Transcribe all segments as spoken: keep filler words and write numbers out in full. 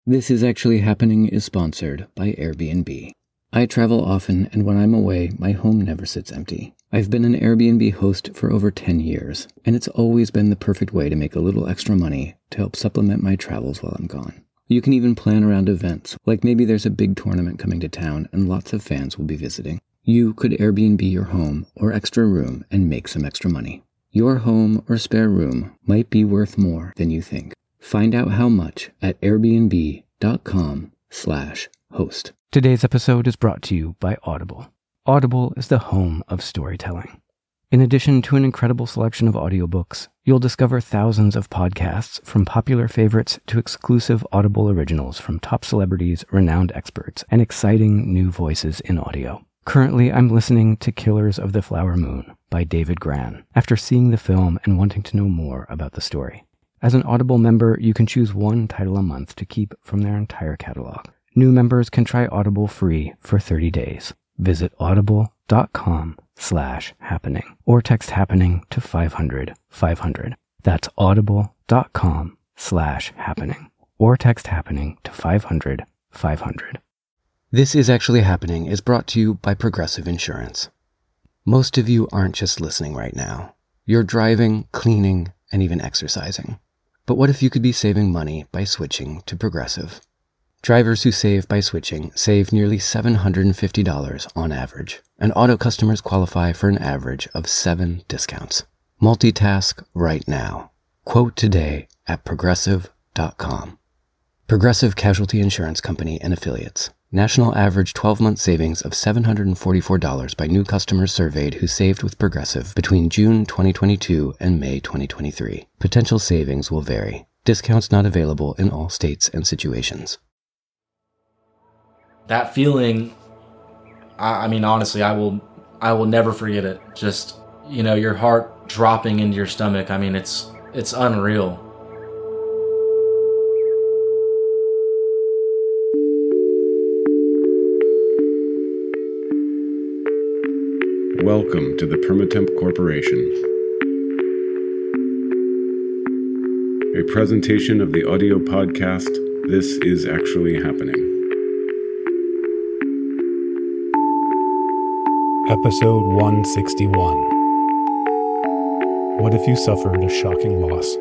This Is Actually Happening is sponsored by Airbnb. I travel often, and when I'm away, my home never sits empty. I've been an Airbnb host for over ten years, and it's always been the perfect way to make a little extra money to help supplement my travels while I'm gone. You can even plan around events, like maybe there's a big tournament coming to town and lots of fans will be visiting. You could Airbnb your home or extra room and make some extra money. Your home or spare room might be worth more than you think. Find out how much at airbnb.com slash host. Today's episode is brought to you by Audible. Audible is the home of storytelling. In addition to an incredible selection of audiobooks, you'll discover thousands of podcasts from popular favorites to exclusive Audible originals from top celebrities, renowned experts, and exciting new voices in audio. Currently, I'm listening to Killers of the Flower Moon by David Grann after seeing the film and wanting to know more about the story. As an Audible member, you can choose one title a month to keep from their entire catalog. New members can try Audible free for thirty days. Visit audible.com slash happening or text happening to five hundred five hundred. That's audible.com slash happening or text happening to five hundred five hundred. This Is Actually Happening is brought to you by Progressive Insurance. Most of you aren't just listening right now. You're driving, cleaning, and even exercising. But what if you could be saving money by switching to Progressive? Drivers who save by switching save nearly seven hundred fifty dollars on average, and auto customers qualify for an average of seven discounts. Multitask right now. Quote today at progressive dot com. Progressive Casualty Insurance Company and Affiliates. National average twelve-month savings of seven hundred forty-four dollars by new customers surveyed who saved with Progressive between June twenty twenty-two and May twenty twenty-three. Potential savings will vary. Discounts not available in all states and situations. That feeling, I, I mean, honestly, I will, I will never forget it. Just, you know, your heart dropping into your stomach. I mean, it's, it's unreal. Welcome to the Permatemp Corporation. A presentation of the audio podcast, This Is Actually Happening. Episode one sixty-one. What if you suffered a shocking loss?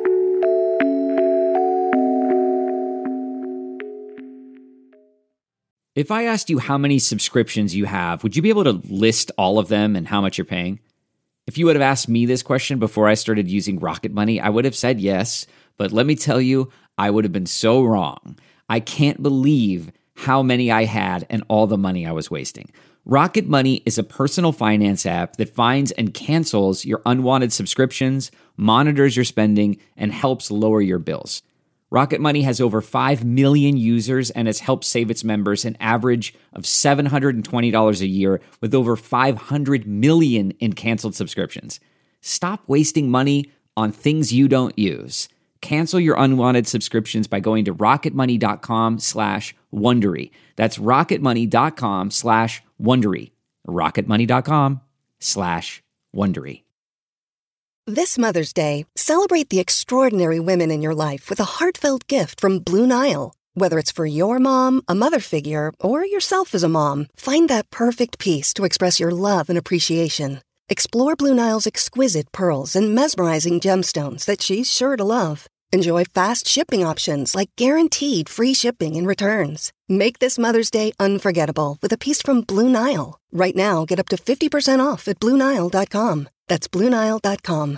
If I asked you how many subscriptions you have, would you be able to list all of them and how much you're paying? If you would have asked me this question before I started using Rocket Money, I would have said yes, but let me tell you, I would have been so wrong. I can't believe how many I had and all the money I was wasting. Rocket Money is a personal finance app that finds and cancels your unwanted subscriptions, monitors your spending, and helps lower your bills. Rocket Money has over five million users and has helped save its members an average of seven hundred twenty dollars a year with over five hundred million in canceled subscriptions. Stop wasting money on things you don't use. Cancel your unwanted subscriptions by going to rocketmoney.com slash Wondery. That's rocketmoney.com slash Wondery. rocketmoney.com slash Wondery. This Mother's Day, celebrate the extraordinary women in your life with a heartfelt gift from Blue Nile. Whether it's for your mom, a mother figure, or yourself as a mom, find that perfect piece to express your love and appreciation. Explore Blue Nile's exquisite pearls and mesmerizing gemstones that she's sure to love. Enjoy fast shipping options like guaranteed free shipping and returns. Make this Mother's Day unforgettable with a piece from Blue Nile. Right now, get up to fifty percent off at blue nile dot com. That's blue nile dot com.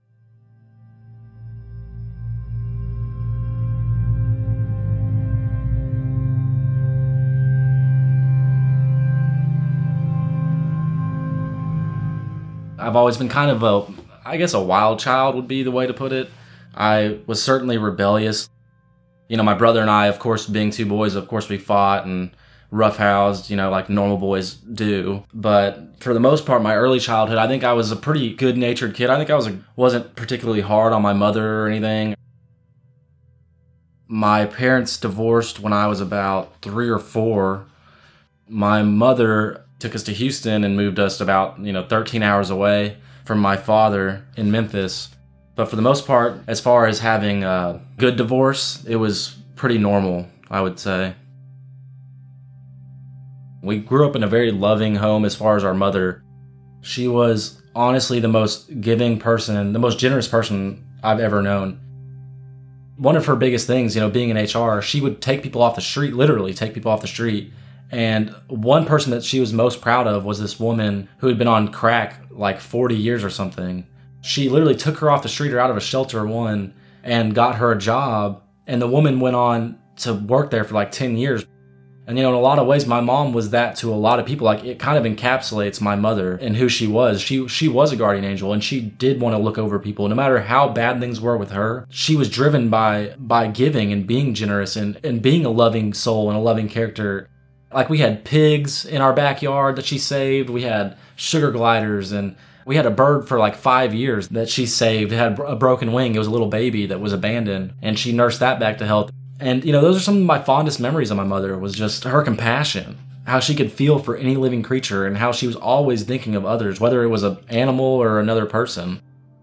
I've always been kind of a, I guess a wild child would be the way to put it. I was certainly rebellious. You know, my brother and I, of course, being two boys, of course we fought and roughhoused, you know, like normal boys do. But for the most part, my early childhood, I think I was a pretty good-natured kid. I think I was a, wasn't particularly hard on my mother or anything. My parents divorced when I was about three or four. My mother took us to Houston and moved us about, you know, thirteen hours away from my father in Memphis. But for the most part, as far as having a good divorce, it was pretty normal I would say. We grew up in a very loving home as far as our mother. She was honestly the most giving person, the most generous person I've ever known. One of her biggest things, you know, being in H R, she would take people off the street, literally take people off the street. And one person that she was most proud of was this woman who had been on crack like forty years or something. She literally took her off the street or out of a shelter one and got her a job. And the woman went on to work there for like ten years. And, you know, in a lot of ways, my mom was that to a lot of people. Like, it kind of encapsulates my mother and who she was. She she was a guardian angel, and she did want to look over people. No matter how bad things were with her, she was driven by by giving and being generous and, and being a loving soul and a loving character. Like, we had pigs in our backyard that she saved. We had sugar gliders, and we had a bird for like five years that she saved. It had a broken wing. It was a little baby that was abandoned, and she nursed that back to health. And, you know, those are some of my fondest memories of my mother, was just her compassion, how she could feel for any living creature, and how she was always thinking of others, whether it was an animal or another person.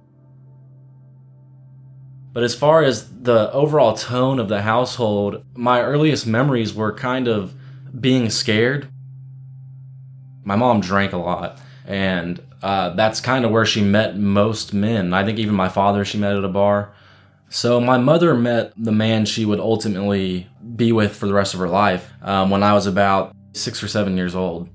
But as far as the overall tone of the household, my earliest memories were kind of being scared. My mom drank a lot, and uh, that's kind of where she met most men. I think even my father she met at a bar. So my mother met the man she would ultimately be with for the rest of her life um, when I was about six or seven years old.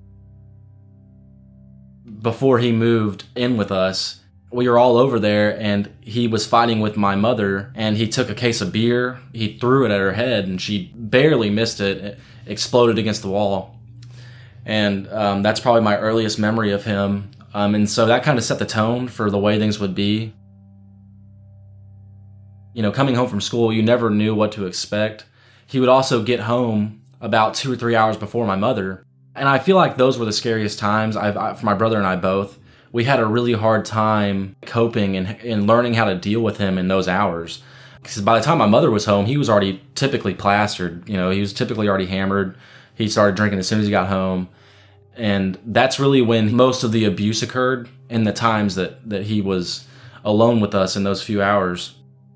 Before he moved in with us, we were all over there, and he was fighting with my mother, and he took a case of beer, he threw it at her head, and she barely missed it. It exploded against the wall. And um, that's probably my earliest memory of him. Um, and so that kind of set the tone for the way things would be. You know, coming home from school, you never knew what to expect. He would also get home about two or three hours before my mother. And I feel like those were the scariest times I've, I, for my brother and I both. We had a really hard time coping and, and learning how to deal with him in those hours. Because by the time my mother was home, he was already typically plastered. You know, he was typically already hammered. He started drinking as soon as he got home. And that's really when most of the abuse occurred, in the times that, that he was alone with us in those few hours.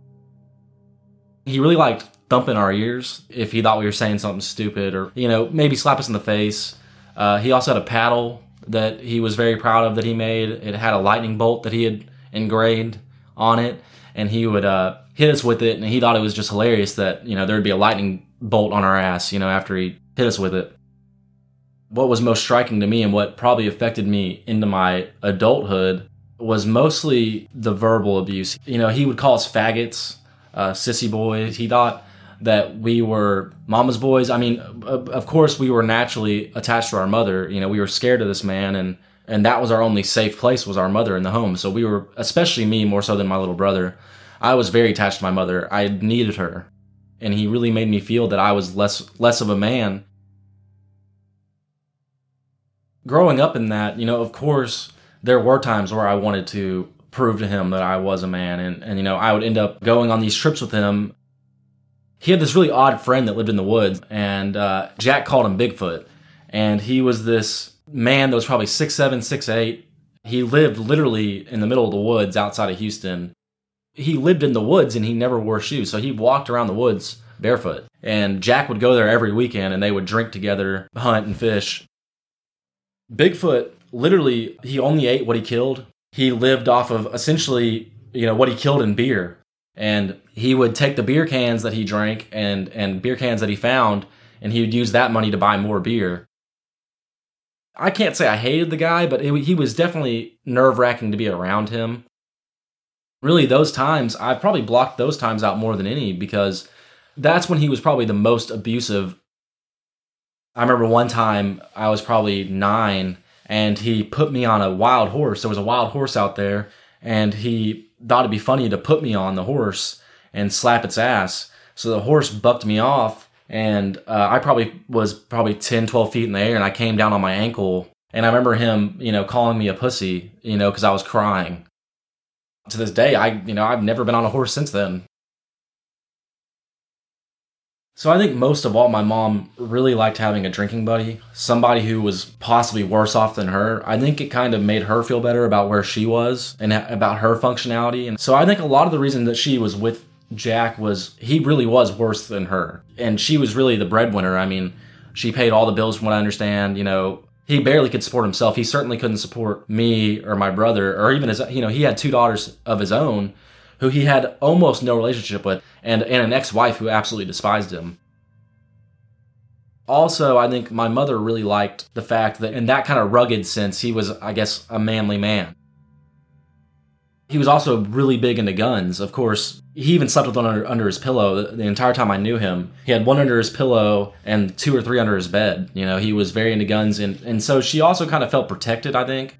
He really liked thumping our ears if he thought we were saying something stupid, or, you know, maybe slap us in the face. Uh, he also had a paddle that he was very proud of that he made. It had a lightning bolt that he had engraved on it, and he would uh, hit us with it, and he thought it was just hilarious that, you know, there would be a lightning bolt on our ass, you know, after he hit us with it. What was most striking to me, and what probably affected me into my adulthood, was mostly the verbal abuse. You know, he would call us faggots, Uh, sissy boys. He thought that we were mama's boys. I mean, of course, we were naturally attached to our mother. You know, we were scared of this man, and and that was our only safe place, was our mother in the home. So we were, especially me, more so than my little brother, I was very attached to my mother. I needed her, and he really made me feel that I was less less of a man. Growing up in that, you know, of course, there were times where I wanted to prove to him that I was a man. And, and, you know, I would end up going on these trips with him. He had this really odd friend that lived in the woods, and uh, Jack called him Bigfoot. And he was this man that was probably six seven, six eight. He lived literally in the middle of the woods outside of Houston. He lived in the woods, and he never wore shoes. So he walked around the woods barefoot. And Jack would go there every weekend, and they would drink together, hunt and fish. Bigfoot, literally, he only ate what he killed. He lived off of essentially, you know, what he killed in beer. And he would take the beer cans that he drank and, and beer cans that he found, and he would use that money to buy more beer. I can't say I hated the guy, but it, he was definitely nerve-wracking to be around him. Really, those times, I probably blocked those times out more than any, because that's when he was probably the most abusive. I remember one time, I was probably nine, and he put me on a wild horse. There was a wild horse out there, and he thought it'd be funny to put me on the horse and slap its ass. So the horse bucked me off, and uh, I probably was probably ten, twelve feet in the air, and I came down on my ankle. And I remember him, you know, calling me a pussy, you know, because I was crying. To this day, I, you know, I've never been on a horse since then. So I think most of all, my mom really liked having a drinking buddy, somebody who was possibly worse off than her. I think it kind of made her feel better about where she was and about her functionality. And so I think a lot of the reason that she was with Jack was, he really was worse than her. And she was really the breadwinner. I mean, she paid all the bills from what I understand. You know, he barely could support himself. He certainly couldn't support me or my brother, or even his, you know, he had two daughters of his own who he had almost no relationship with, and, and an ex-wife who absolutely despised him. Also, I think my mother really liked the fact that in that kind of rugged sense, he was, I guess, a manly man. He was also really big into guns. Of course, he even slept with one under, under his pillow the, the entire time I knew him. He had one under his pillow and two or three under his bed. You know, he was very into guns. And, and so she also kind of felt protected, I think.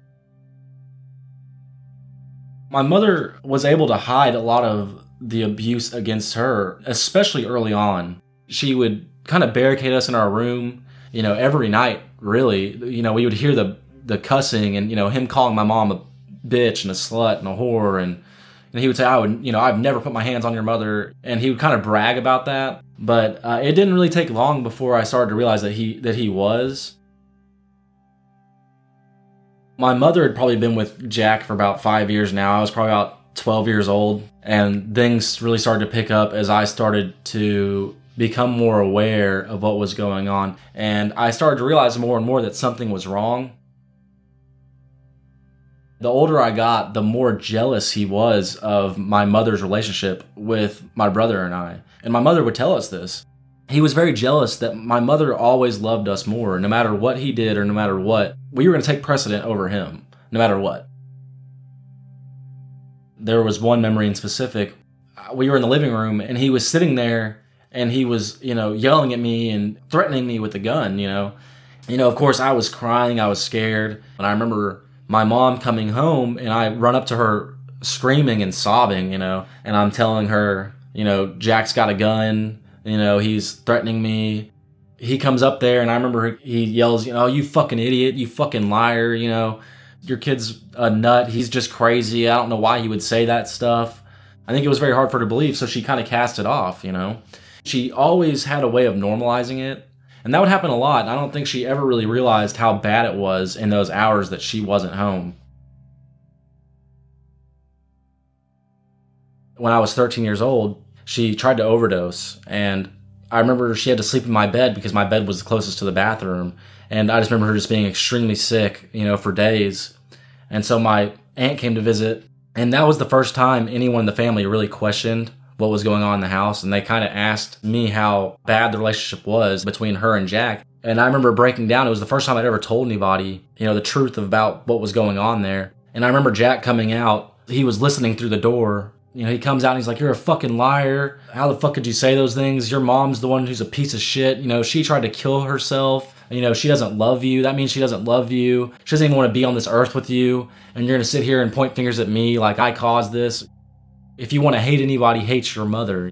My mother was able to hide a lot of the abuse against her, especially early on. She would kind of barricade us in our room, you know, every night, really. You know, we would hear the, the cussing and, you know, him calling my mom a bitch and a slut and a whore, and and he would say, I would, you know, I've never put my hands on your mother, and he would kind of brag about that. But uh, it didn't really take long before I started to realize that he that he was. My mother had probably been with Jack for about five years now. I was probably about twelve years old, and things really started to pick up as I started to become more aware of what was going on, and I started to realize more and more that something was wrong. The older I got, the more jealous he was of my mother's relationship with my brother and I. And my mother would tell us this. He was very jealous that my mother always loved us more. No matter what he did or no matter what, we were going to take precedent over him, no matter what. There was one memory in specific. We were in the living room and he was sitting there and he was, you know, yelling at me and threatening me with a gun, you know. You know, of course, I was crying. I was scared. And I remember my mom coming home, and I run up to her screaming and sobbing, you know, and I'm telling her, you know, Jack's got a gun, you know, he's threatening me. He comes up there, and I remember he yells, you know, you fucking idiot, you fucking liar, you know, your kid's a nut, he's just crazy. I don't know why he would say that stuff. I think it was very hard for her to believe, so she kind of cast it off, you know. She always had a way of normalizing it. And that would happen a lot. And I don't think she ever really realized how bad it was in those hours that she wasn't home. When I was thirteen years old, she tried to overdose. And I remember she had to sleep in my bed because my bed was closest to the bathroom. And I just remember her just being extremely sick, you know, for days. And so my aunt came to visit. And that was the first time anyone in the family really questioned what was going on in the house, and they kind of asked me how bad the relationship was between her and Jack. And I remember breaking down. It was the first time I'd ever told anybody, you know, the truth about what was going on there. And I remember Jack coming out. He was listening through the door. You know, he comes out and he's like, you're a fucking liar. How the fuck could you say those things? Your mom's the one who's a piece of shit. You know, she tried to kill herself. You know, she doesn't love you. That means she doesn't love you. She doesn't even want to be on this earth with you. And you're going to sit here and point fingers at me like I caused this. If you want to hate anybody, hate your mother.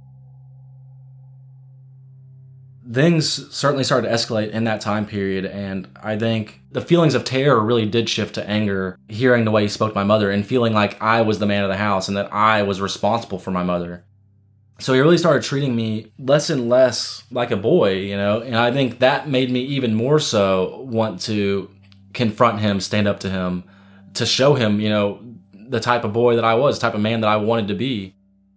Things certainly started to escalate in that time period, and I think the feelings of terror really did shift to anger, hearing the way he spoke to my mother and feeling like I was the man of the house and that I was responsible for my mother. So he really started treating me less and less like a boy, you know, and I think that made me even more so want to confront him, stand up to him, to show him, you know, the type of boy that I was, the type of man that I wanted to be.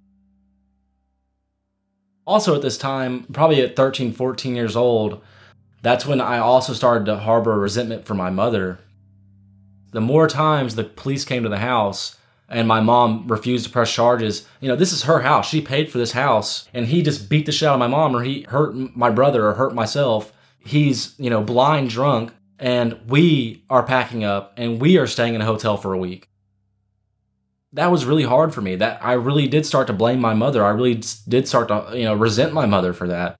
Also at this time, probably at thirteen, fourteen years old, that's when I also started to harbor resentment for my mother. The more times the police came to the house and my mom refused to press charges, you know, this is her house. She paid for this house, and he just beat the shit out of my mom, or he hurt my brother or hurt myself. He's, you know, blind drunk, and we are packing up and we are staying in a hotel for a week. That was really hard for me. That I really did start to blame my mother. I really did start to, you know, resent my mother for that.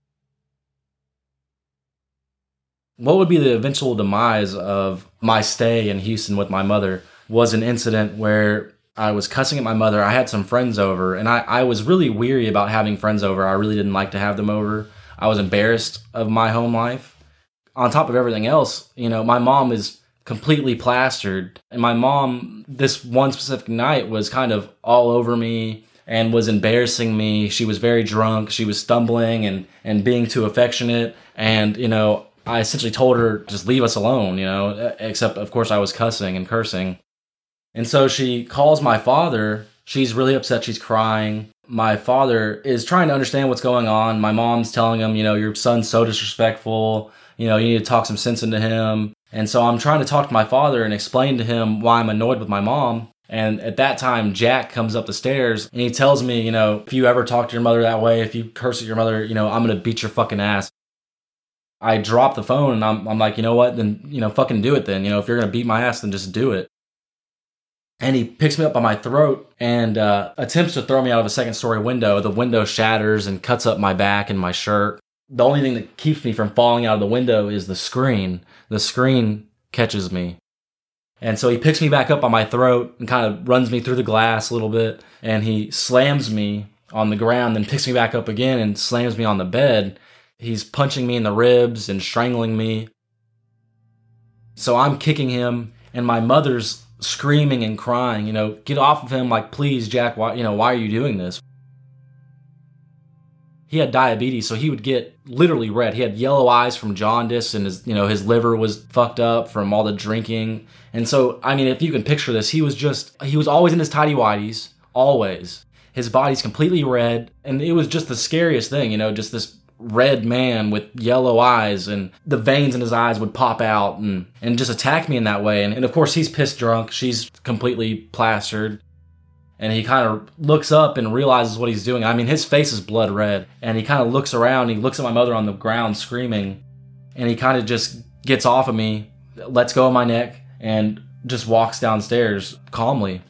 What would be the eventual demise of my stay in Houston with my mother was an incident where I was cussing at my mother. I had some friends over, and I, I was really weary about having friends over. I really didn't like to have them over. I was embarrassed of my home life. On top of everything else, you know, my mom is completely plastered. And my mom, this one specific night, was kind of all over me and was embarrassing me. She was very drunk. She was stumbling and, and being too affectionate. And, you know, I essentially told her, just leave us alone, you know, except, of course, I was cussing and cursing. And so she calls my father. She's really upset. She's crying. My father is trying to understand what's going on. My mom's telling him, you know, your son's so disrespectful. You know, you need to talk some sense into him. And so I'm trying to talk to my father and explain to him why I'm annoyed with my mom. And at that time, Jack comes up the stairs and he tells me, you know, if you ever talk to your mother that way, if you curse at your mother, you know, I'm going to beat your fucking ass. I drop the phone and I'm, I'm like, you know what? Then, you know, fucking do it then. You know, if you're going to beat my ass, then just do it. And he picks me up by my throat and uh, attempts to throw me out of a second story window. The window shatters and cuts up my back and my shirt. The only thing that keeps me from falling out of the window is the screen. The screen catches me. And so he picks me back up by my throat and kind of runs me through the glass a little bit. And he slams me on the ground, then picks me back up again and slams me on the bed. He's punching me in the ribs and strangling me. So I'm kicking him, and my mother's screaming and crying, you know, get off of him, like, please, Jack, why, you know, why are you doing this? He had diabetes, so he would get literally red. He had yellow eyes from jaundice, and his, you know, his liver was fucked up from all the drinking. And so, I mean, if you can picture this, he was just, he was always in his tighty-whities, always. His body's completely red, and it was just the scariest thing, you know, just this red man with yellow eyes, and the veins in his eyes would pop out and, and just attack me in that way. And, and of course, he's pissed drunk. She's completely plastered. And he kind of looks up and realizes what he's doing. I mean, his face is blood red. And he kind of looks around. He looks at my mother on the ground screaming. And he kind of just gets off of me, lets go of my neck, and just walks downstairs calmly.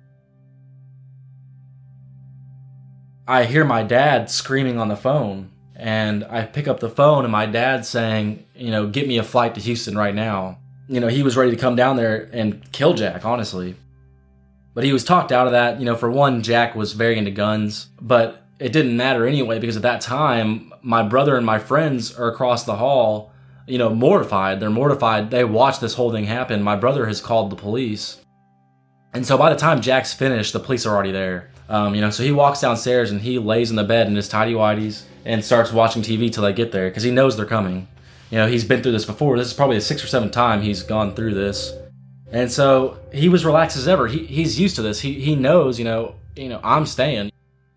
I hear my dad screaming on the phone. And I pick up the phone, and my dad's saying, you know, get me a flight to Houston right now. You know, he was ready to come down there and kill Jack, honestly. But he was talked out of that. You know, for one, Jack was very into guns. But it didn't matter anyway, because at that time, my brother and my friends are across the hall, you know, mortified. They're mortified. They watched this whole thing happen. My brother has called the police. And so by the time Jack's finished, the police are already there. Um, you know, so he walks downstairs, and he lays in the bed in his tighty-whities and starts watching T V till they get there, because he knows they're coming. You know, he's been through this before. This is probably the sixth or seventh time he's gone through this. And so he was relaxed as ever. He he's used to this. He he knows, you know, you know, I'm staying.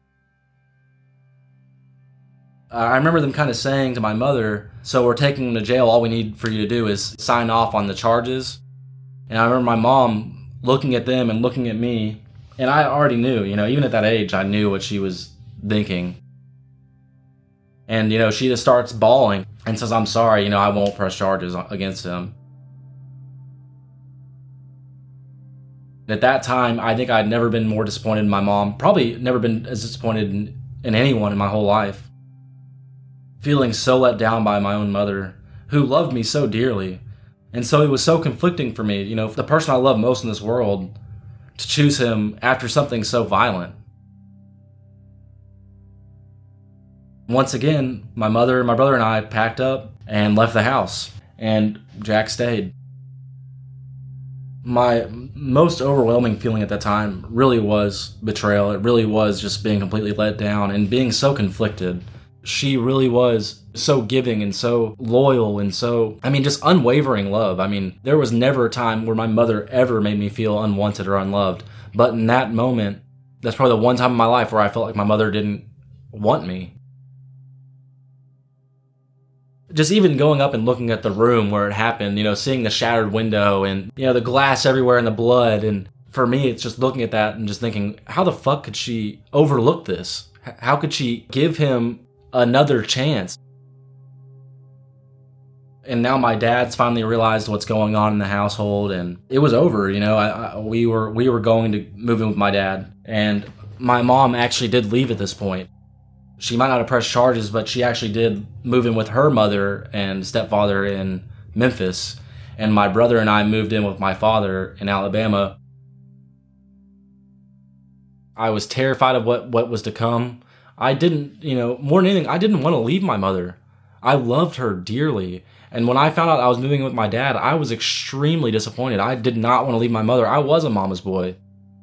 Uh, I remember them kind of saying to my mother, so we're taking him to jail. All we need for you to do is sign off on the charges. And I remember my mom looking at them and looking at me. And I already knew, you know, even at that age, I knew what she was thinking. And, you know, she just starts bawling and says, I'm sorry, you know, I won't press charges against him. At that time, I think I'd never been more disappointed in my mom. Probably never been as disappointed in, in anyone in my whole life. Feeling so let down by my own mother, who loved me so dearly. And so it was so conflicting for me, you know, the person I love most in this world, to choose him after something so violent. Once again, my mother, my brother, and I packed up and left the house, and Jack stayed. My most overwhelming feeling at that time really was betrayal. It really was just being completely let down and being so conflicted. She really was so giving and so loyal and so, I mean, just unwavering love. I mean, there was never a time where my mother ever made me feel unwanted or unloved. But in that moment, that's probably the one time in my life where I felt like my mother didn't want me. Just even going up and looking at the room where it happened, you know, seeing the shattered window and, you know, the glass everywhere and the blood. And for me, it's just looking at that and just thinking, how the fuck could she overlook this? How could she give him another chance? And now my dad's finally realized what's going on in the household, and it was over. You know, I, I, we were we were going to move in with my dad, and my mom actually did leave at this point. She might not have pressed charges, but she actually did move in with her mother and stepfather in Memphis, and my brother and I moved in with my father in Alabama. I was terrified of what, what was to come. I didn't, you know, more than anything, I didn't want to leave my mother. I loved her dearly. And when I found out I was moving in with my dad, I was extremely disappointed. I did not want to leave my mother. I was a mama's boy.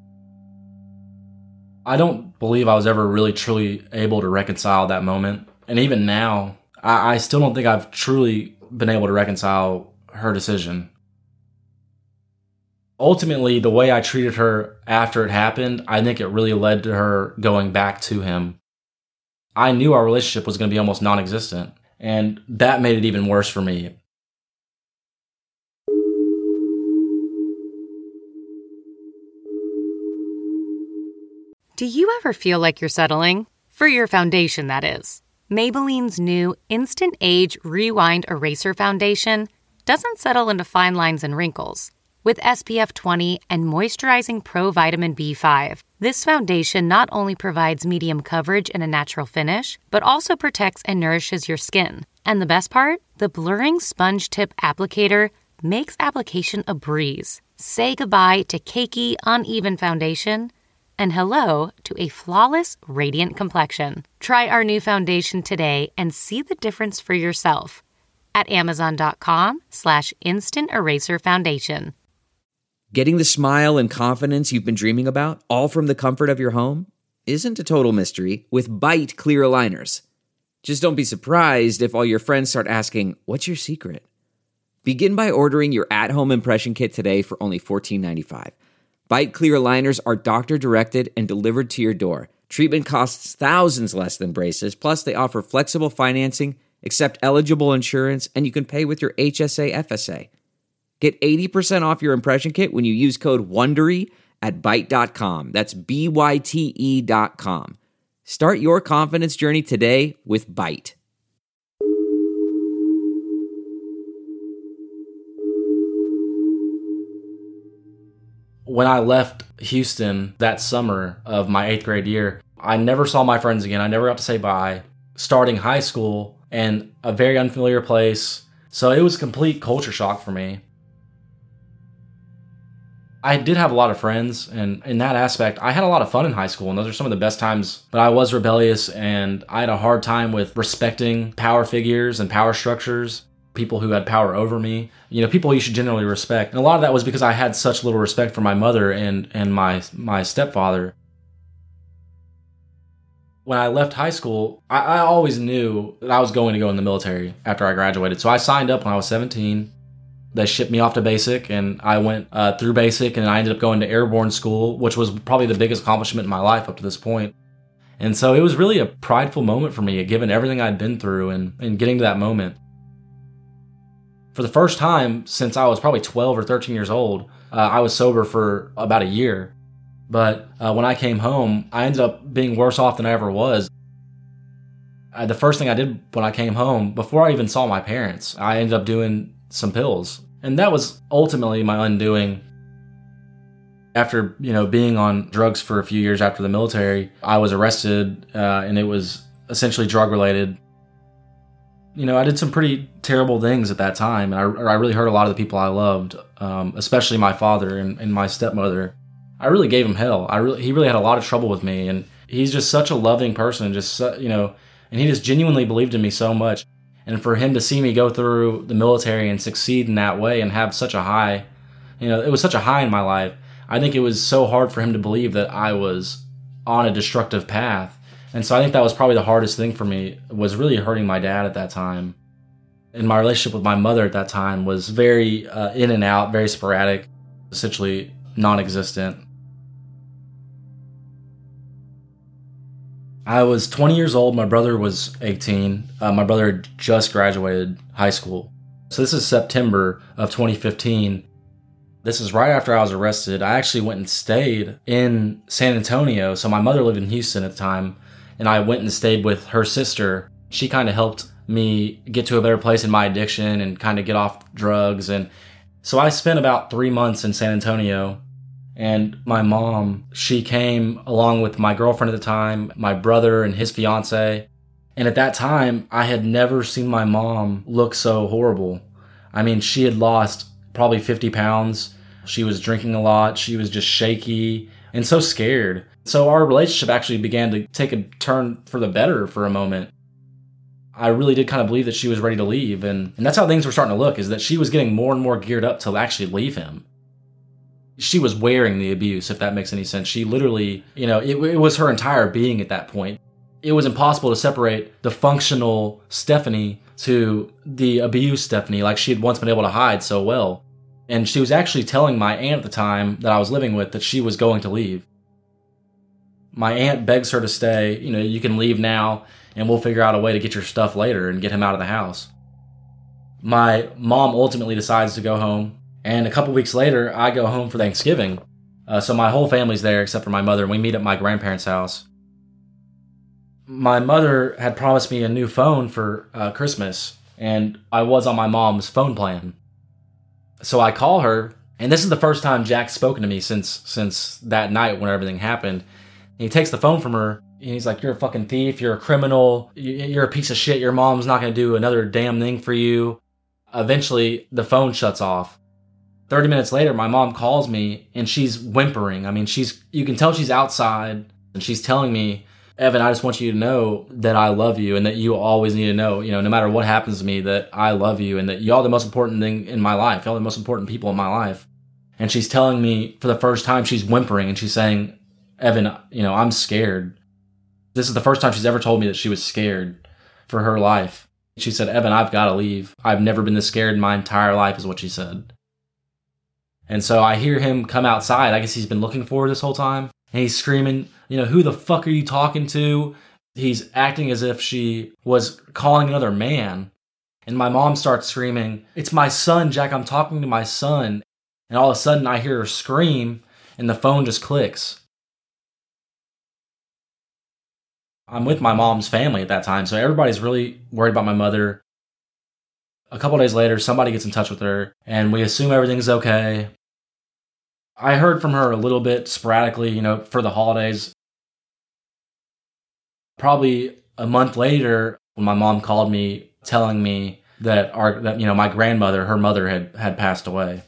I don't believe I was ever really truly able to reconcile that moment. And even now, I, I still don't think I've truly been able to reconcile her decision. Ultimately, the way I treated her after it happened, I think it really led to her going back to him. I knew our relationship was going to be almost non-existent, and that made it even worse for me. Do you ever feel like you're settling? For your foundation, that is. Maybelline's new Instant Age Rewind Eraser Foundation doesn't settle into fine lines and wrinkles. With S P F twenty and moisturizing Pro Vitamin B five, this foundation not only provides medium coverage and a natural finish, but also protects and nourishes your skin. And the best part? The blurring sponge tip applicator makes application a breeze. Say goodbye to cakey, uneven foundation and hello to a flawless, radiant complexion. Try our new foundation today and see the difference for yourself at amazon.com slash instant eraser foundation. Getting the smile and confidence you've been dreaming about, all from the comfort of your home, isn't a total mystery with Byte clear aligners. Just don't be surprised if all your friends start asking, what's your secret? Begin by ordering your at-home impression kit today for only fourteen ninety-five. Byte clear aligners are doctor-directed and delivered to your door. Treatment costs thousands less than braces, plus they offer flexible financing, accept eligible insurance, and you can pay with your H S A F S A. Get eighty percent off your impression kit when you use code WONDERY at byte dot com. That's B Y T E dot com. Start your confidence journey today with Byte. When I left Houston that summer of my eighth grade year, I never saw my friends again. I never got to say bye. Starting high school in a very unfamiliar place. So it was a complete culture shock for me. I did have a lot of friends, and in that aspect, I had a lot of fun in high school, and those are some of the best times. But I was rebellious, and I had a hard time with respecting power figures and power structures, people who had power over me, you know, people you should generally respect. And a lot of that was because I had such little respect for my mother and, and my, my stepfather. When I left high school, I, I always knew that I was going to go in the military after I graduated. So I signed up when I was seventeen. They shipped me off to basic, and I went uh, through basic, and I ended up going to airborne school, which was probably the biggest accomplishment in my life up to this point. And so it was really a prideful moment for me, given everything I'd been through and, and getting to that moment. For the first time since I was probably twelve or thirteen years old, uh, I was sober for about a year. But uh, when I came home, I ended up being worse off than I ever was. Uh, the first thing I did when I came home, before I even saw my parents, I ended up doing some pills. And that was ultimately my undoing. After, you know, being on drugs for a few years after the military, I was arrested, uh, and it was essentially drug related. You know, I did some pretty terrible things at that time, and I, I really hurt a lot of the people I loved, um, especially my father and, and my stepmother. I really gave him hell. I really, he really had a lot of trouble with me, and he's just such a loving person, just, you know, and he just genuinely believed in me so much. And for him to see me go through the military and succeed in that way and have such a high, you know, it was such a high in my life. I think it was so hard for him to believe that I was on a destructive path. And so I think that was probably the hardest thing for me, was really hurting my dad at that time. And my relationship with my mother at that time was very uh, in and out, very sporadic, essentially non-existent. I was twenty years old. My brother was eighteen. Uh, my brother had just graduated high school. So this is September of twenty fifteen. This is right after I was arrested. I actually went and stayed in San Antonio. So my mother lived in Houston at the time, and I went and stayed with her sister. She kind of helped me get to a better place in my addiction and kind of get off drugs. And so I spent about three months in San Antonio. And my mom, she came along with my girlfriend at the time, my brother and his fiance. And at that time, I had never seen my mom look so horrible. I mean, she had lost probably fifty pounds. She was drinking a lot. She was just shaky and so scared. So our relationship actually began to take a turn for the better for a moment. I really did kind of believe that she was ready to leave. And, and that's how things were starting to look, is that she was getting more and more geared up to actually leave him. She was wearing the abuse, if that makes any sense. She literally, you know, it, it was her entire being at that point. It was impossible to separate the functional Stephanie to the abused Stephanie, like she had once been able to hide so well. And she was actually telling my aunt at the time that I was living with that she was going to leave. My aunt begs her to stay. You know, you can leave now and we'll figure out a way to get your stuff later and get him out of the house. My mom ultimately decides to go home. And a couple weeks later, I go home for Thanksgiving. Uh, so my whole family's there except for my mother, and we meet at my grandparents' house. My mother had promised me a new phone for uh, Christmas, and I was on my mom's phone plan. So I call her, and this is the first time Jack's spoken to me since since that night when everything happened. And he takes the phone from her, and he's like, "You're a fucking thief, you're a criminal, you're a piece of shit, your mom's not going to do another damn thing for you." Eventually, the phone shuts off. thirty minutes later, my mom calls me, and she's whimpering. I mean, she's you can tell she's outside, and she's telling me, "Evan, I just want you to know that I love you and that you always need to know, you know, no matter what happens to me, that I love you and that y'all are the most important thing in my life. Y'all are the most important people in my life." And she's telling me for the first time, she's whimpering and she's saying, "Evan, you know, I'm scared." This is the first time she's ever told me that she was scared for her life. She said, "Evan, I've got to leave. I've never been this scared in my entire life," is what she said. And so I hear him come outside. I guess he's been looking for her this whole time. And he's screaming, you know, "Who the fuck are you talking to?" He's acting as if she was calling another man. And my mom starts screaming, "It's my son, Jack. I'm talking to my son." And all of a sudden I hear her scream and the phone just clicks. I'm with my mom's family at that time, so everybody's really worried about my mother. A couple days later, somebody gets in touch with her, and we assume everything's okay. I heard from her a little bit sporadically, you know, for the holidays. Probably a month later, when my mom called me telling me that our, that, you know, my grandmother, her mother had, had passed away.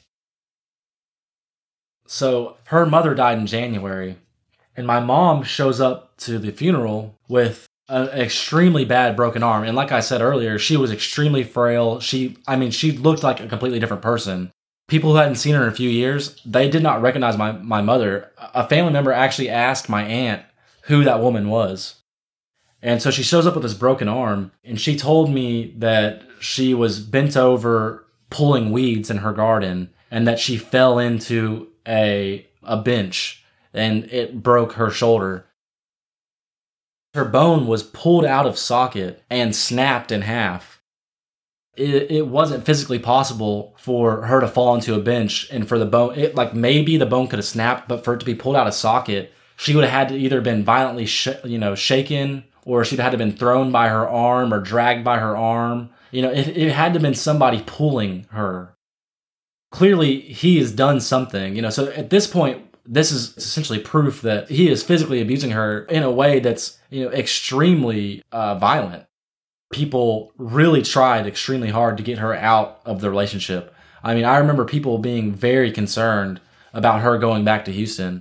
So her mother died in January, and my mom shows up to the funeral with an extremely bad broken arm. And like I said earlier, she was extremely frail. She, I mean, she looked like a completely different person. People who hadn't seen her in a few years, they did not recognize my, my mother. A family member actually asked my aunt who that woman was. And so she shows up with this broken arm, and she told me that she was bent over pulling weeds in her garden, and that she fell into a a bench, and it broke her shoulder. Her bone was pulled out of socket and snapped in half. It, it wasn't physically possible for her to fall into a bench and for the bone, it, like maybe the bone could have snapped, but for it to be pulled out of socket, she would have had to either been violently, sh- you know, shaken, or she'd had to been thrown by her arm or dragged by her arm. You know, it, it had to have been somebody pulling her. Clearly, he has done something, you know, so at this point, this is essentially proof that he is physically abusing her in a way that's, you know, extremely uh, violent. People really tried extremely hard to get her out of the relationship. I mean, I remember people being very concerned about her going back to Houston.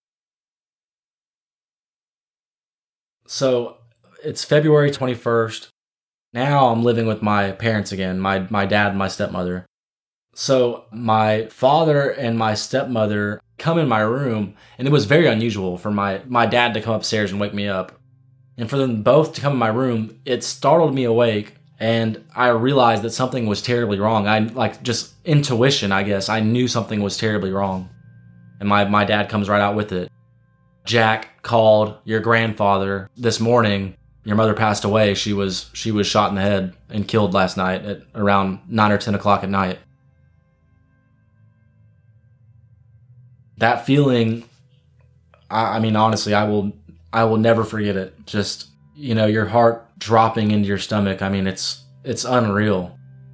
So it's February twenty-first. Now I'm living with my parents again, my, my dad and my stepmother. So my father and my stepmother come in my room, and it was very unusual for my, my dad to come upstairs and wake me up. And for them both to come in my room, it startled me awake, and I realized that something was terribly wrong. I, like, just intuition, I guess. I knew something was terribly wrong. And my, my dad comes right out with it. "Jack called your grandfather this morning. Your mother passed away. She was she was shot in the head and killed last night at around nine or ten o'clock at night." That feeling, I, I mean, honestly, I will I will never forget it. Just, you know, your heart dropping into your stomach. I mean, it's it's unreal.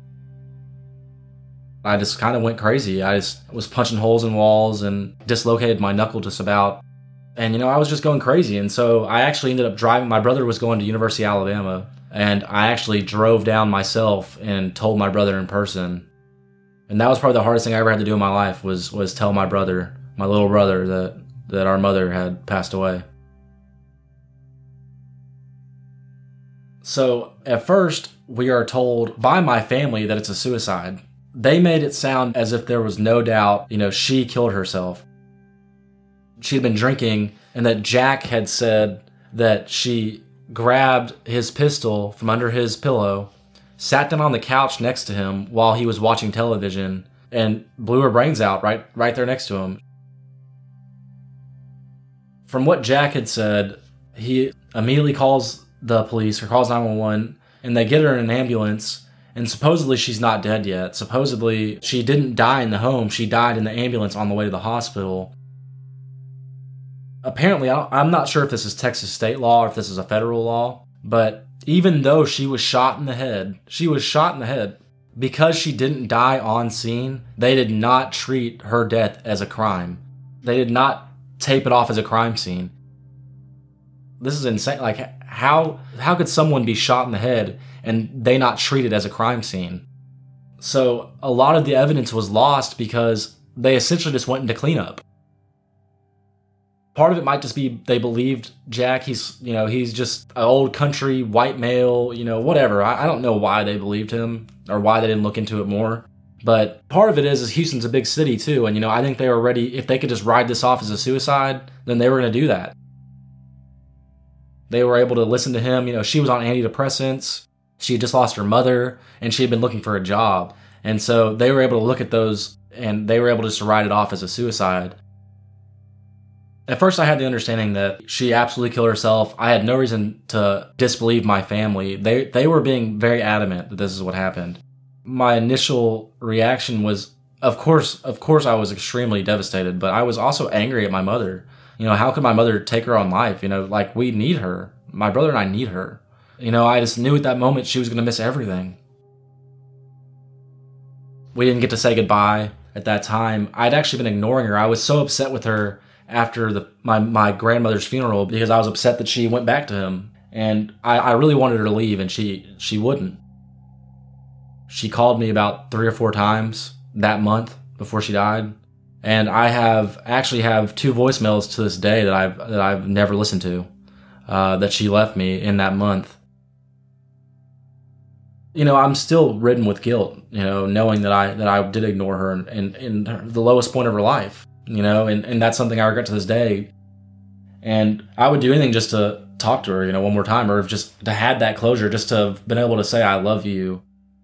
I just kind of went crazy. I just was punching holes in walls and dislocated my knuckle just about. And, you know, I was just going crazy. And so I actually ended up driving. My brother was going to University of Alabama, and I actually drove down myself and told my brother in person. And that was probably the hardest thing I ever had to do in my life was was tell my brother, my little brother, that, that our mother had passed away. So at first, we are told by my family that it's a suicide. They made it sound as if there was no doubt, you know, she killed herself. She had been drinking, and that Jack had said that she grabbed his pistol from under his pillow, sat down on the couch next to him while he was watching television, and blew her brains out right, right there next to him. From what Jack had said, he immediately calls the police or calls nine one one, and they get her in an ambulance. And supposedly she's not dead yet. Supposedly she didn't die in the home. She died in the ambulance on the way to the hospital. Apparently, I'm not sure if this is Texas state law or if this is a federal law, but even though she was shot in the head, she was shot in the head, because she didn't die on scene, they did not treat her death as a crime. They did not tape it off as a crime scene. This is insane. Like, how how could someone be shot in the head and they not treat it as a crime scene? So a lot of the evidence was lost because they essentially just went into cleanup. Part of it might just be they believed Jack. He's, you know, he's just an old country white male, you know, whatever. I, I don't know why they believed him or why they didn't look into it more. But part of it is, is Houston's a big city too. And, you know, I think they were ready. If they could just ride this off as a suicide, then they were going to do that. They were able to listen to him. You know, she was on antidepressants. She had just lost her mother, and she had been looking for a job. And so they were able to look at those, and they were able just to write it off as a suicide. At first, I had the understanding that she absolutely killed herself. I had no reason to disbelieve my family. They they were being very adamant that this is what happened. My initial reaction was, of course, of course, I was extremely devastated, but I was also angry at my mother. You know, how could my mother take her own life? You know, like, we need her. My brother and I need her. You know, I just knew at that moment she was going to miss everything. We didn't get to say goodbye at that time. I'd actually been ignoring her. I was so upset with her after the my, my grandmother's funeral because I was upset that she went back to him. And I, I really wanted her to leave, and she, she wouldn't. She called me about three or four times that month before she died. And I have actually have two voicemails to this day that I've that I've never listened to, uh, that she left me in that month. You know, I'm still ridden with guilt, you know, knowing that I that I did ignore her in, in, in the lowest point of her life, you know, and, and that's something I regret to this day. And I would do anything just to talk to her, you know, one more time, or just to have that closure, just to have been able to say, I love you.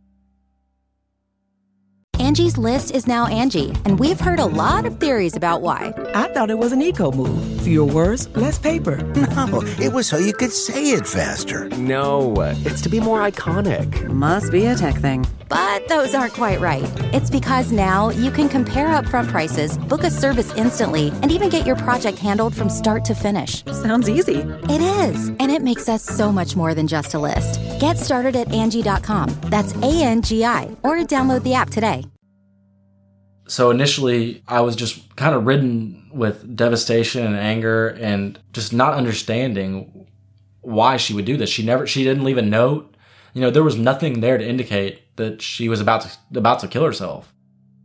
Angie's List is now Angie, and we've heard a lot of theories about why. I thought it was an eco move. Fewer words, less paper. No, it was so you could say it faster. No, it's to be more iconic. Must be a tech thing. But those aren't quite right. It's because now you can compare upfront prices, book a service instantly, and even get your project handled from start to finish. Sounds easy. It is, and it makes us so much more than just a list. Get started at Angie dot com. That's A N G I, or download the app today. So initially, I was just kind of ridden with devastation and anger and just not understanding why she would do this. She never, she didn't leave a note. You know, there was nothing there to indicate that she was about to, about to kill herself.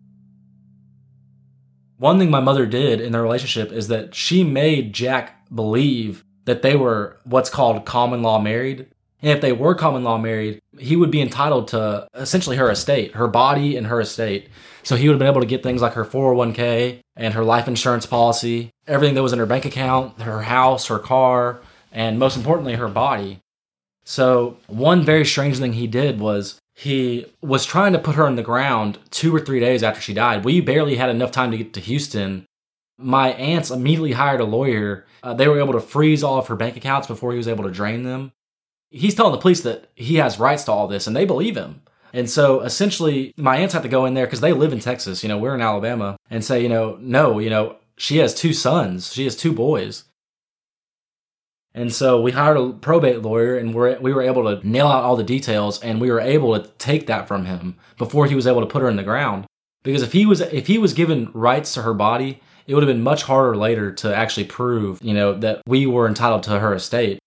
One thing my mother did in their relationship is that she made Jack believe that they were what's called common law married. And if they were common law married, he would be entitled to essentially her estate, her body and her estate. So he would have been able to get things like her four oh one k and her life insurance policy, everything that was in her bank account, her house, her car, and most importantly, her body. So one very strange thing he did was he was trying to put her in the ground two or three days after she died. We barely had enough time to get to Houston. My aunts immediately hired a lawyer. Uh, they were able to freeze all of her bank accounts before he was able to drain them. He's telling the police that he has rights to all this, and they believe him. And so essentially, my aunts have to go in there because they live in Texas. You know, we're in Alabama, and say, you know, no, you know, she has two sons. She has two boys. And so we hired a probate lawyer, and we're, we were able to nail out all the details, and we were able to take that from him before he was able to put her in the ground. Because if he was if he was given rights to her body, it would have been much harder later to actually prove, you know, that we were entitled to her estate.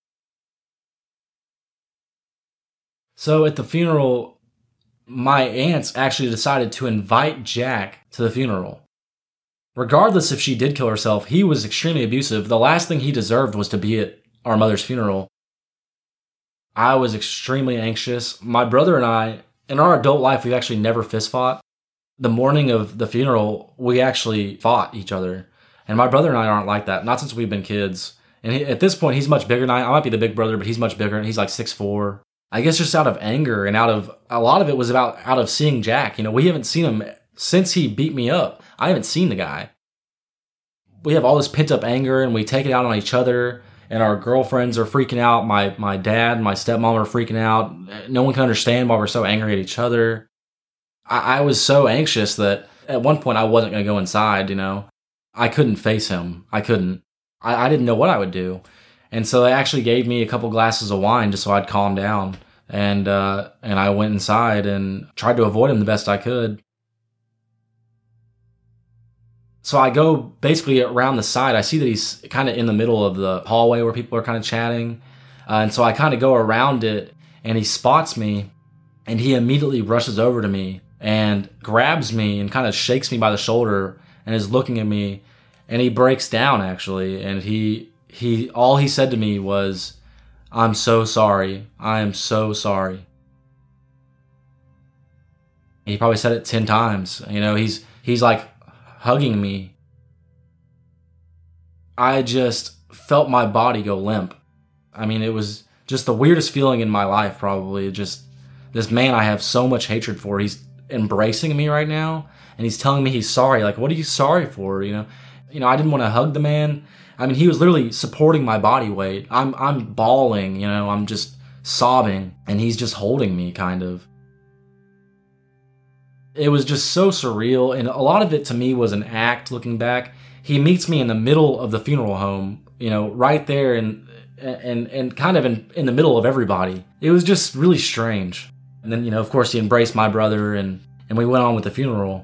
So at the funeral, my aunts actually decided to invite Jack to the funeral. Regardless if she did kill herself, he was extremely abusive. The last thing he deserved was to be at our mother's funeral. I was extremely anxious. My brother and I, in our adult life, we've actually never fist fought. The morning of the funeral, we actually fought each other. And my brother and I aren't like that, not since we've been kids. And he, at this point, he's much bigger than I. I might be the big brother, but he's much bigger. He's like six foot four. I guess just out of anger and out of, a lot of it was about out of seeing Jack. You know, we haven't seen him since he beat me up, I haven't seen the guy. We have all this pent-up anger, and we take it out on each other, and our girlfriends are freaking out. My my dad and my stepmom are freaking out. No one can understand why we're so angry at each other. I, I was so anxious that at one point I wasn't going to go inside, you know. I couldn't face him. I couldn't. I, I didn't know what I would do. And so they actually gave me a couple glasses of wine just so I'd calm down. And uh, and I went inside and tried to avoid him the best I could. So I go basically around the side. I see that he's kind of in the middle of the hallway where people are kind of chatting. Uh, and so I kind of go around it, and he spots me, and he immediately rushes over to me and grabs me and kind of shakes me by the shoulder and is looking at me, and he breaks down actually. And he, he, all he said to me was, "I'm so sorry. I am so sorry." He probably said it ten times. You know, he's, he's like, hugging me. I just felt my body go limp. I mean, it was just the weirdest feeling in my life, probably. Just this man I have so much hatred for, he's embracing me right now, and he's telling me he's sorry. Like, what are you sorry for? You know, you know, I didn't want to hug the man. I mean, he was literally supporting my body weight. I'm, I'm bawling. You know, I'm just sobbing, and he's just holding me, kind of. It was just so surreal, and a lot of it to me was an act, looking back. He meets me in the middle of the funeral home, you know, right there, and and and kind of in, in the middle of everybody. It was just really strange. And then, you know, of course, he embraced my brother, and, and we went on with the funeral.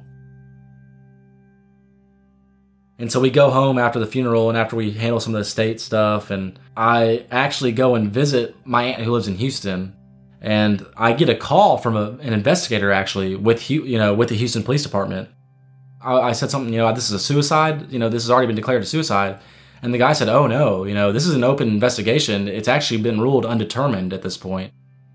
And so we go home after the funeral, and after we handle some of the estate stuff, and I actually go and visit my aunt who lives in Houston. And I get a call from a, an investigator, actually, with you know with the Houston Police Department. I, I said something, you know, this is a suicide. You know, this has already been declared a suicide. And the guy said, "Oh no, you know, this is an open investigation. It's actually been ruled undetermined at this point."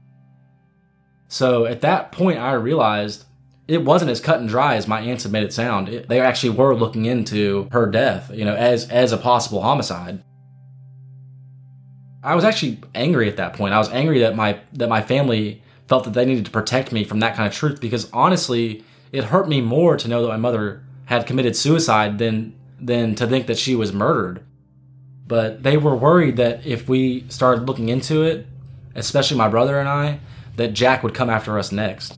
So at that point, I realized it wasn't as cut and dry as my aunts had made it sound. It, they actually were looking into her death, you know, as as a possible homicide. I was actually angry at that point. I was angry that my that my family felt that they needed to protect me from that kind of truth, because honestly, it hurt me more to know that my mother had committed suicide than than to think that she was murdered. But they were worried that if we started looking into it, especially my brother and I, that Jack would come after us next.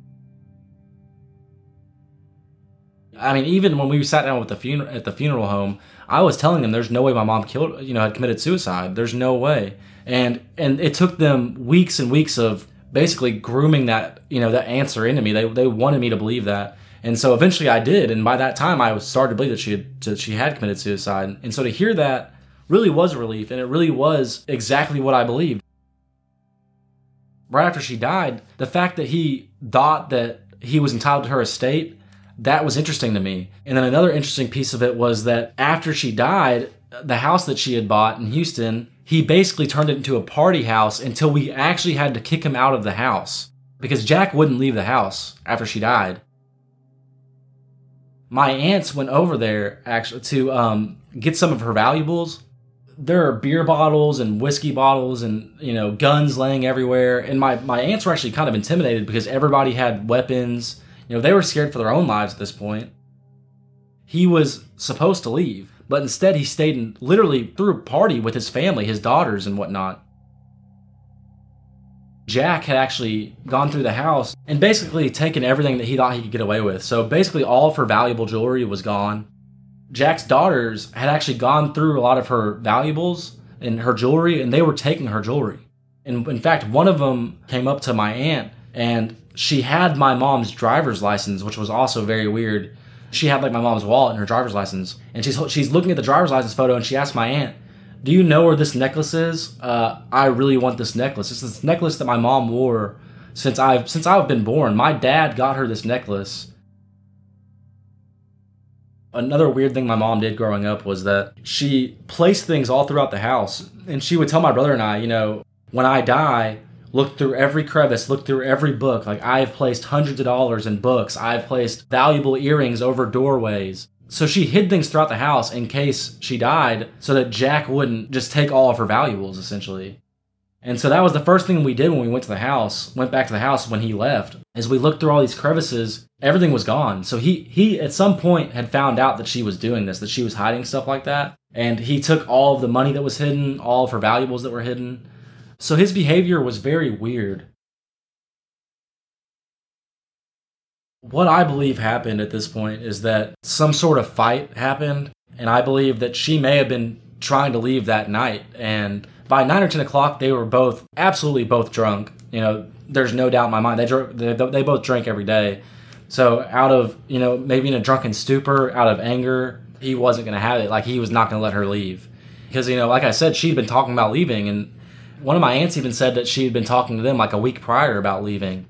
I mean, even when we sat down with the funeral at the funeral home, I was telling them there's no way my mom killed, you know, had committed suicide. There's no way. And and it took them weeks and weeks of basically grooming that, you know, that answer into me. They they wanted me to believe that. And so eventually I did. And by that time, I was started to believe that she had, that she had committed suicide. And so to hear that really was a relief. And it really was exactly what I believed. Right after she died, the fact that he thought that he was entitled to her estate, that was interesting to me. And then another interesting piece of it was that after she died, the house that she had bought in Houston, he basically turned it into a party house until we actually had to kick him out of the house because Jack wouldn't leave the house after she died. My aunts went over there actually to um, get some of her valuables. There are beer bottles and whiskey bottles and, you know, guns laying everywhere. And my, my aunts were actually kind of intimidated because everybody had weapons. You know, they were scared for their own lives at this point. He was supposed to leave, but instead he stayed and literally threw a party with his family, his daughters and whatnot. Jack had actually gone through the house and basically taken everything that he thought he could get away with. So basically all of her valuable jewelry was gone. Jack's daughters had actually gone through a lot of her valuables and her jewelry, and they were taking her jewelry. And in fact, one of them came up to my aunt, and she had my mom's driver's license, which was also very weird. She had like my mom's wallet and her driver's license, and she's she's looking at the driver's license photo, and she asked my aunt, "Do you know where this necklace is? Uh, I really want this necklace. It's this necklace that my mom wore since I've since I've been born. My dad got her this necklace." Another weird thing my mom did growing up was that she placed things all throughout the house, and she would tell my brother and I, you know, when I die, look through every crevice, look through every book. Like, I've placed hundreds of dollars in books. I've placed valuable earrings over doorways. So she hid things throughout the house in case she died so that Jack wouldn't just take all of her valuables, essentially. And so that was the first thing we did when we went to the house, went back to the house when he left, is we looked through all these crevices. Everything was gone. So he, he at some point had found out that she was doing this, that she was hiding stuff like that. And he took all of the money that was hidden, all of her valuables that were hidden. So his behavior was very weird. What I believe happened at this point is that some sort of fight happened, and I believe that she may have been trying to leave that night, and by nine or ten o'clock, they were both, absolutely both drunk. You know, there's no doubt in my mind. They, dr- they they both drank every day. So out of, you know, maybe in a drunken stupor, out of anger, he wasn't going to have it. Like, he was not going to let her leave. Because, you know, like I said, she'd been talking about leaving, and one of my aunts even said that she had been talking to them like a week prior about leaving.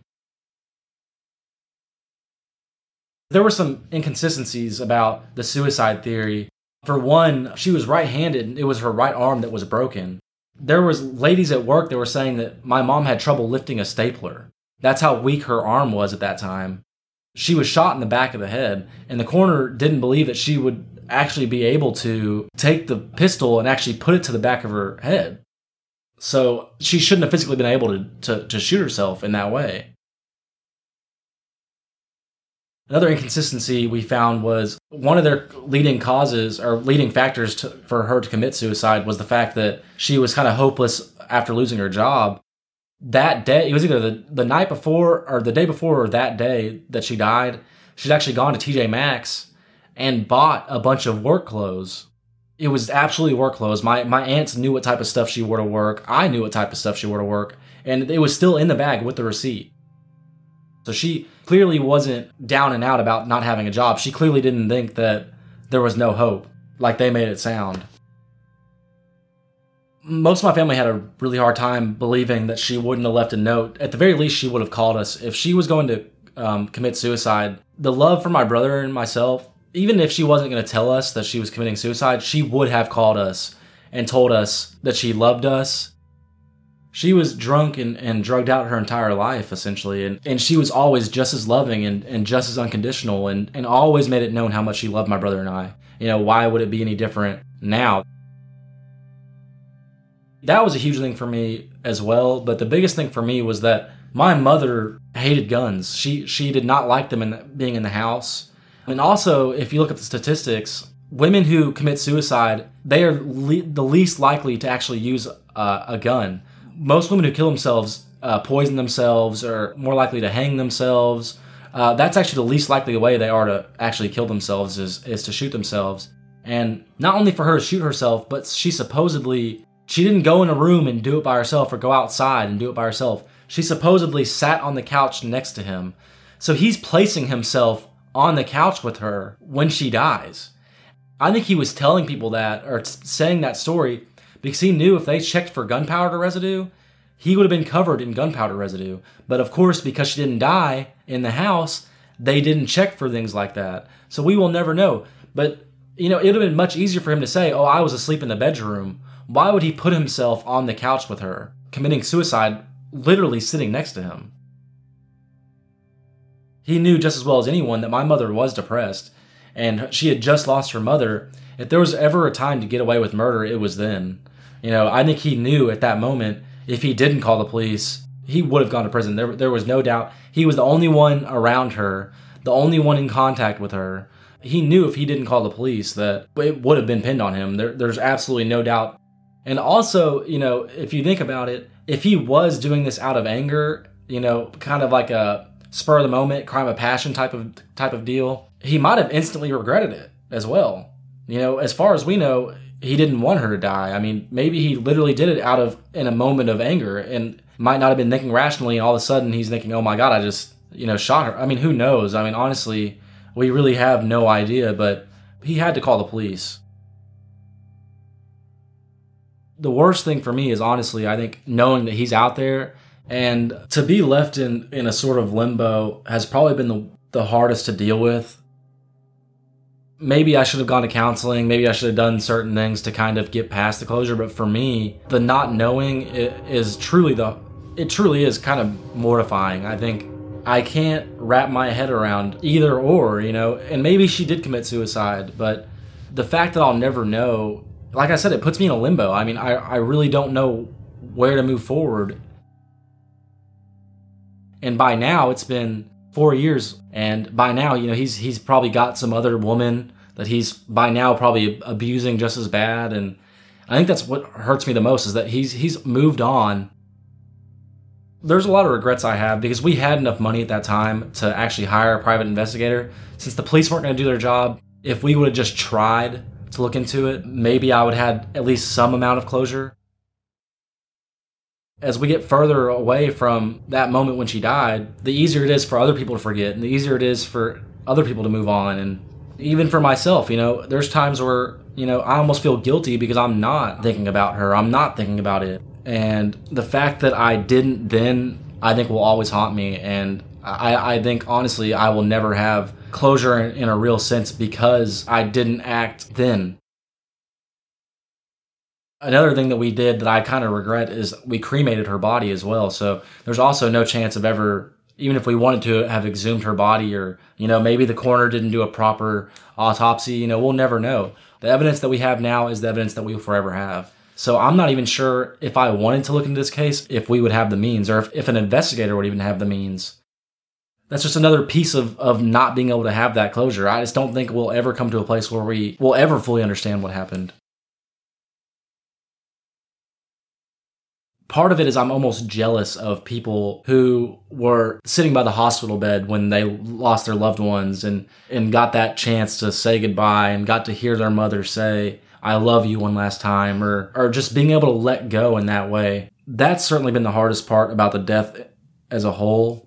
There were some inconsistencies about the suicide theory. For one, she was right-handed, and it was her right arm that was broken. There was ladies at work that were saying that my mom had trouble lifting a stapler. That's how weak her arm was at that time. She was shot in the back of the head, and the coroner didn't believe that she would actually be able to take the pistol and actually put it to the back of her head. So she shouldn't have physically been able to, to, to shoot herself in that way. Another inconsistency we found was one of their leading causes or leading factors to, for her to commit suicide was the fact that she was kind of hopeless after losing her job. That day, it was either the, the night before or the day before or that day that she died, she'd actually gone to T J Maxx and bought a bunch of work clothes. It was absolutely work clothes. My, my aunts knew what type of stuff she wore to work. I knew what type of stuff she wore to work. And it was still in the bag with the receipt. So she clearly wasn't down and out about not having a job. She clearly didn't think that there was no hope, like they made it sound. Most of my family had a really hard time believing that she wouldn't have left a note. At the very least, she would have called us. If she was going to um, commit suicide, the love for my brother and myself, even if she wasn't going to tell us that she was committing suicide, she would have called us and told us that she loved us. She was drunk and, and drugged out her entire life, essentially, and, and she was always just as loving and, and just as unconditional and, and always made it known how much she loved my brother and I. You know, why would it be any different now? That was a huge thing for me as well, but the biggest thing for me was that my mother hated guns. She she did not like them in the, being in the house. And also, if you look at the statistics, women who commit suicide, they are le- the least likely to actually use uh, a gun. Most women who kill themselves uh, poison themselves or more likely to hang themselves. Uh, that's actually the least likely way they are to actually kill themselves is, is to shoot themselves. And not only for her to shoot herself, but she supposedly, she didn't go in a room and do it by herself or go outside and do it by herself. She supposedly sat on the couch next to him. So he's placing himself on the couch with her when she dies. I think he was telling people that or t- saying that story because he knew if they checked for gunpowder residue, he would have been covered in gunpowder residue. But of course, because she didn't die in the house, they didn't check for things like that. So we will never know. But, you know, it would have been much easier for him to say, oh, I was asleep in the bedroom. Why would he put himself on the couch with her, committing suicide, literally sitting next to him? He knew just as well as anyone that my mother was depressed, and she had just lost her mother. If there was ever a time to get away with murder, it was then. You know, I think he knew at that moment, if he didn't call the police, he would have gone to prison. There, there was no doubt. He was the only one around her, the only one in contact with her. He knew if he didn't call the police that it would have been pinned on him. There, there's absolutely no doubt. And also, you know, if you think about it, if he was doing this out of anger, you know, kind of like a spur of the moment, crime of passion type of type of deal, he might have instantly regretted it as well. You know, as far as we know, he didn't want her to die. I mean, maybe he literally did it out of, in a moment of anger and might not have been thinking rationally, and all of a sudden he's thinking, oh my God, I just, you know, shot her. I mean, who knows? I mean, honestly, we really have no idea, but he had to call the police. The worst thing for me is, honestly, I think knowing that he's out there and to be left in, in a sort of limbo has probably been the, the hardest to deal with. Maybe I should have gone to counseling. Maybe I should have done certain things to kind of get past the closure. But for me, the not knowing is truly the, it truly is kind of mortifying. I think I can't wrap my head around either or, you know, and maybe she did commit suicide, but the fact that I'll never know, like I said, it puts me in a limbo. I mean, I, I really don't know where to move forward. And by now, it's been four years, and by now, you know, he's he's probably got some other woman that he's by now probably abusing just as bad, and I think that's what hurts me the most, is that he's he's moved on. There's a lot of regrets I have, because we had enough money at that time to actually hire a private investigator. Since the police weren't going to do their job, if we would have just tried to look into it, maybe I would have had at least some amount of closure. As we get further away from that moment when she died, the easier it is for other people to forget, and the easier it is for other people to move on. And even for myself, you know, there's times where, you know, I almost feel guilty because I'm not thinking about her. I'm not thinking about it. And the fact that I didn't then, I think will always haunt me. And I, I think, honestly, I will never have closure in, in a real sense because I didn't act then. Another thing that we did that I kind of regret is we cremated her body as well. So there's also no chance of ever, even if we wanted to have exhumed her body, or, you know, maybe the coroner didn't do a proper autopsy, you know, we'll never know. The evidence that we have now is the evidence that we will forever have. So I'm not even sure if I wanted to look into this case, if we would have the means, or if, if an investigator would even have the means. That's just another piece of, of not being able to have that closure. I just don't think we'll ever come to a place where we will ever fully understand what happened. Part of it is I'm almost jealous of people who were sitting by the hospital bed when they lost their loved ones and, and got that chance to say goodbye and got to hear their mother say, I love you one last time, or, or just being able to let go in that way. That's certainly been the hardest part about the death as a whole.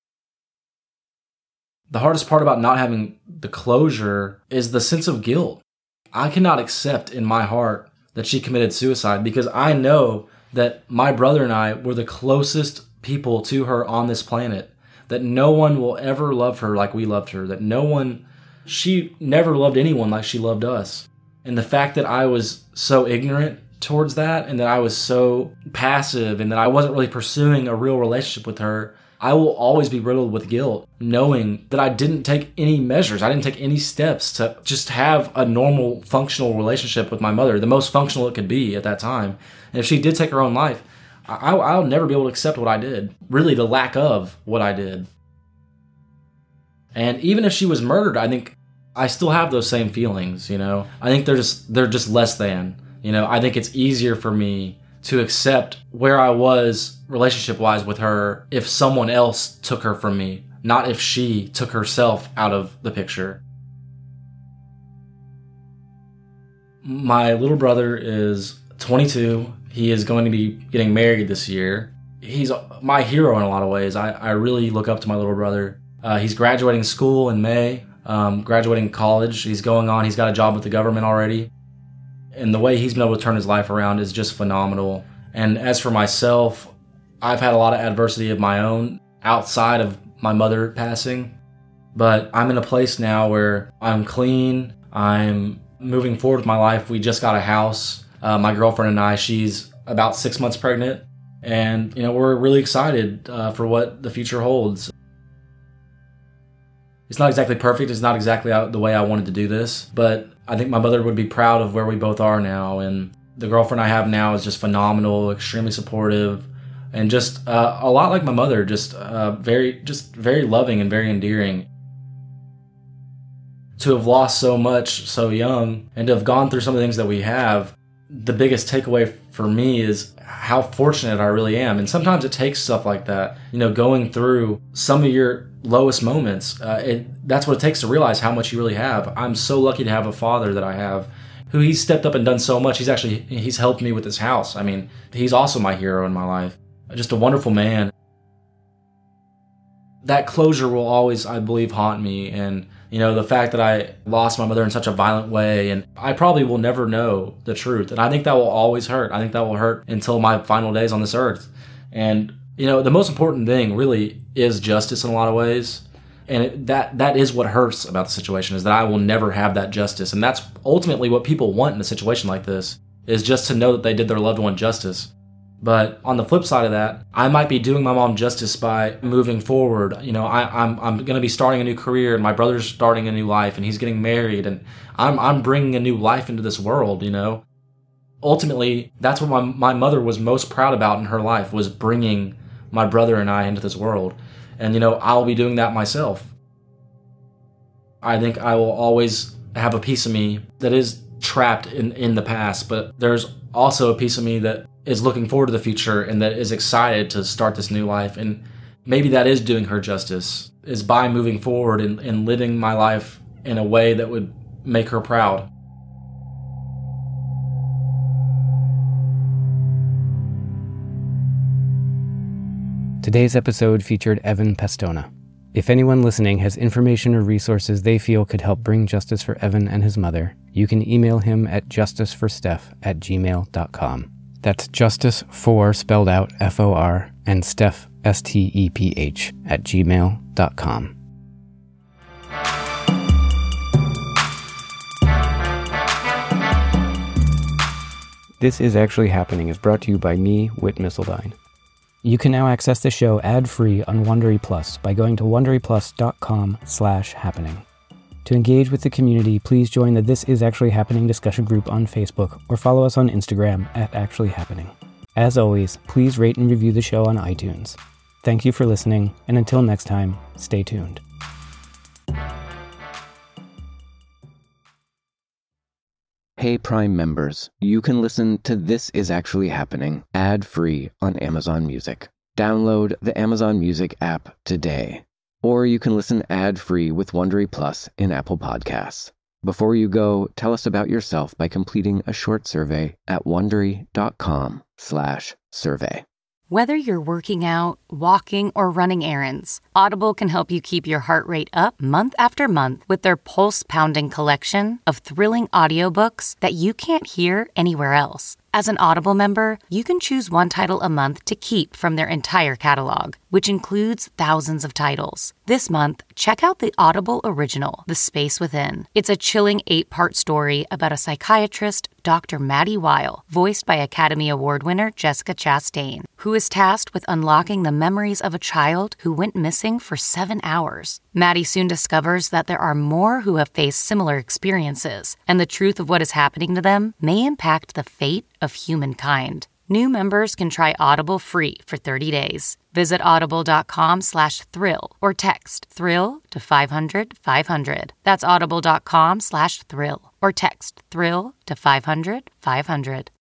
The hardest part about not having the closure is the sense of guilt. I cannot accept in my heart that she committed suicide, because I know that my brother and I were the closest people to her on this planet, that no one will ever love her like we loved her, that no one, she never loved anyone like she loved us. And the fact that I was so ignorant towards that, and that I was so passive, and that I wasn't really pursuing a real relationship with her, I will always be riddled with guilt, knowing that I didn't take any measures. I didn't take any steps to just have a normal, functional relationship with my mother, the most functional it could be at that time. And if she did take her own life, I, I'll never be able to accept what I did. Really, the lack of what I did. And even if she was murdered, I think I still have those same feelings, you know? I think they're just, they're just less than. You know, I think it's easier for me to accept where I was relationship-wise with her if someone else took her from me, not if she took herself out of the picture. My little brother is twenty-two. He is going to be getting married this year. He's my hero in a lot of ways. I, I really look up to my little brother. Uh, he's graduating school in May, um, graduating college. He's going on. He's got a job with the government already. And the way he's been able to turn his life around is just phenomenal. And as for myself, I've had a lot of adversity of my own outside of my mother passing. But I'm in a place now where I'm clean. I'm moving forward with my life. We just got a house. Uh, my girlfriend and I, she's about six months pregnant. And, you know, we're really excited uh, for what the future holds. It's not exactly perfect. It's not exactly the way I wanted to do this. But I think my mother would be proud of where we both are now. And the girlfriend I have now is just phenomenal, extremely supportive, and just uh, a lot like my mother, just uh, very, just very loving and very endearing. To have lost so much so young and to have gone through some of the things that we have, the biggest takeaway for me is how fortunate I really am. And sometimes it takes stuff like that, you know, going through some of your lowest moments. Uh, it, that's what it takes to realize how much you really have. I'm so lucky to have a father that I have, who he's stepped up and done so much. He's actually, he's helped me with this house. I mean, he's also my hero in my life. Just a wonderful man. That closure will always, I believe, haunt me. And, you know, the fact that I lost my mother in such a violent way, and I probably will never know the truth. And I think that will always hurt. I think that will hurt until my final days on this earth. And, you know, the most important thing really is justice in a lot of ways. And it, that that is what hurts about the situation, is that I will never have that justice. And that's ultimately what people want in a situation like this, is just to know that they did their loved one justice. But on the flip side of that, I might be doing my mom justice by moving forward. You know, I, I'm I'm going to be starting a new career, and my brother's starting a new life, and he's getting married, and I'm I'm bringing a new life into this world. You know, ultimately, that's what my, my mother was most proud about in her life, was bringing my brother and I into this world. And, you know, I'll be doing that myself. I think I will always have a piece of me that is trapped in, in the past, but there's also a piece of me that is looking forward to the future and that is excited to start this new life. And maybe that is doing her justice, is by moving forward and, and living my life in a way that would make her proud. Today's episode featured Evan Pestona. If anyone listening has information or resources they feel could help bring justice for Evan and his mother, you can email him at justiceforsteph at gmail dot com. That's justice for, spelled out F O R, and Steph, S T E P H, at gmail dot com. This Is Actually Happening is brought to you by me, Whit Missildine. You can now access the show ad-free on Wondery Plus by going to wonderyplus.com slash happening. To engage with the community, please join the This Is Actually Happening discussion group on Facebook or follow us on Instagram at Actually Happening. As always, please rate and review the show on iTunes. Thank you for listening, and until next time, stay tuned. Hey Prime members, you can listen to This Is Actually Happening ad-free on Amazon Music. Download the Amazon Music app today. Or you can listen ad-free with Wondery Plus in Apple Podcasts. Before you go, tell us about yourself by completing a short survey at wondery.com slash survey. Whether you're working out, walking, or running errands, Audible can help you keep your heart rate up month after month with their pulse-pounding collection of thrilling audiobooks that you can't hear anywhere else. As an Audible member, you can choose one title a month to keep from their entire catalog, which includes thousands of titles. This month, check out the Audible original, The Space Within. It's a chilling eight-part story about a psychiatrist, Doctor Maddie Weil, voiced by Academy Award winner Jessica Chastain, who is tasked with unlocking the memories of a child who went missing for seven hours. Maddie soon discovers that there are more who have faced similar experiences, and the truth of what is happening to them may impact the fate of humankind. New members can try Audible free for thirty days. Visit audible.com slash thrill or text thrill to five hundred five hundred. That's audible.com slash thrill or text thrill to five hundred five hundred.